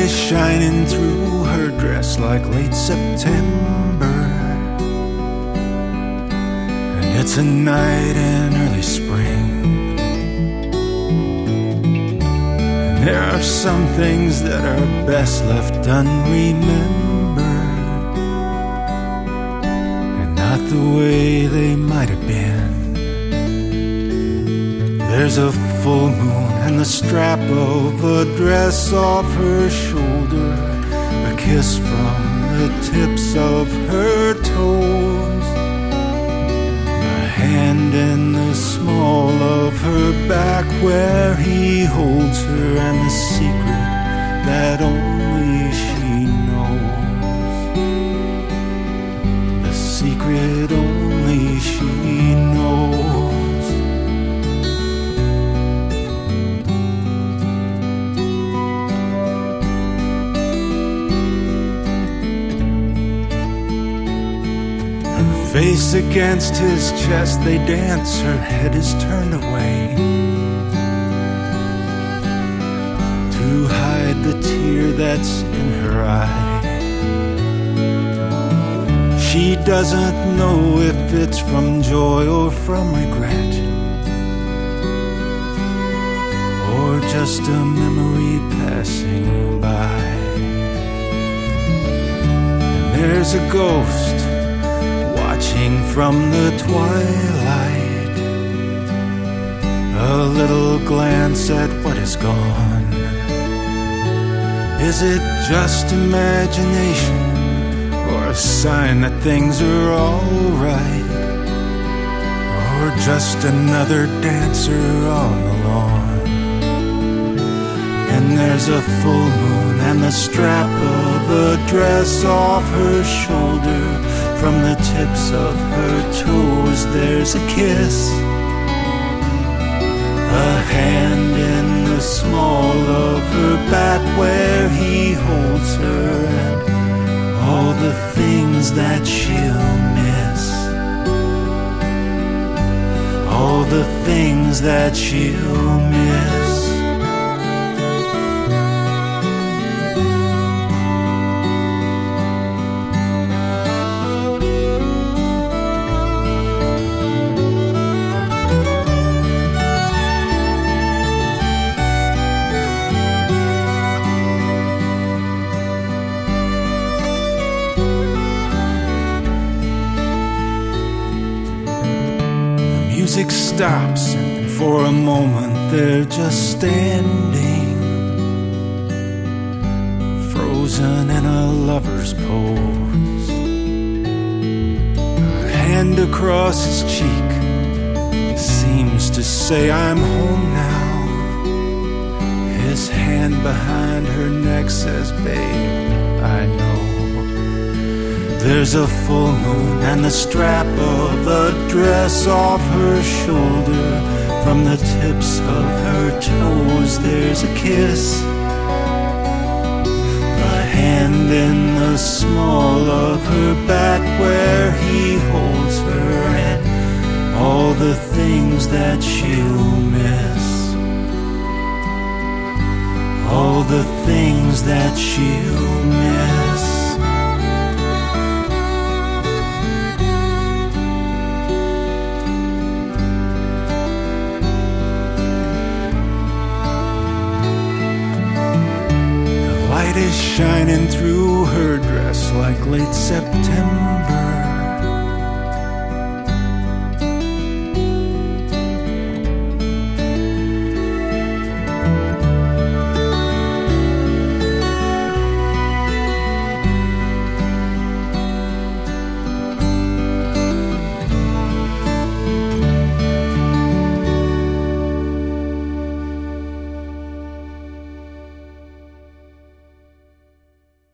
is shining through her dress like late September, and it's a night in early spring. And there are some things that are best left unremembered, and not the way they might have been. There's a full moon and the strap of a dress off her shoulder, a kiss from the tips of her toes, a hand in the small of her back where he holds her, and the secret that only she knows, the secret only she knows. Face against his chest, they dance, her head is turned away to hide the tear that's in her eye. She doesn't know if it's from joy or from regret, or just a memory passing by. And there's a ghost watching from the twilight, a little glance at what is gone. Is it just imagination, or a sign that things are alright, or just another dancer on the lawn? And there's a full moon and the strap of a dress off her shoulder, from the tips of her toes there's a kiss, a hand in the small of her back where he holds her, and all the things that she'll miss, all the things that she'll miss. Music stops, and for a moment they're just standing, frozen in a lover's pose. Her hand across his cheek seems to say, I'm home now. His hand behind her neck says, babe, I know. There's a full moon and the strap of a dress off her shoulder, from the tips of her toes there's a kiss, a hand in the small of her back where he holds her, and all the things that she'll miss, all the things that she'll miss. Light is shining through her dress like late September,